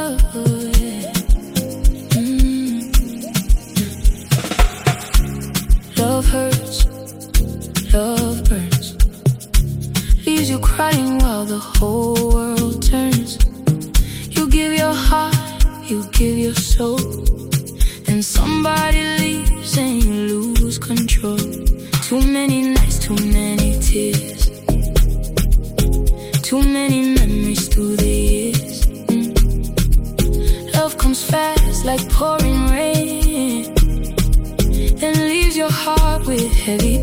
yeah. Love hurts, love burns, leaves you crying while the whole world turns. You give your heart, you give your soul, then somebody leaves and you lose control. Too many nights, too many tears, too many memories through the years. Love comes fast like pouring rain, then leaves your heart with heavy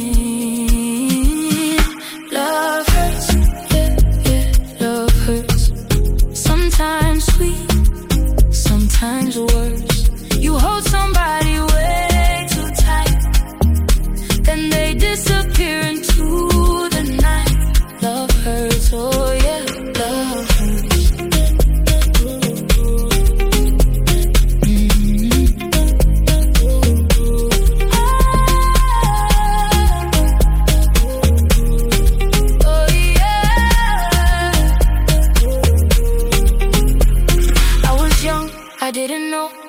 pain. Love hurts, yeah, yeah, love hurts. Sometimes sweet, sometimes worse. You hold somebody way too tight, then they disappear into the night. Love hurts, oh yeah, love hurts. I didn't know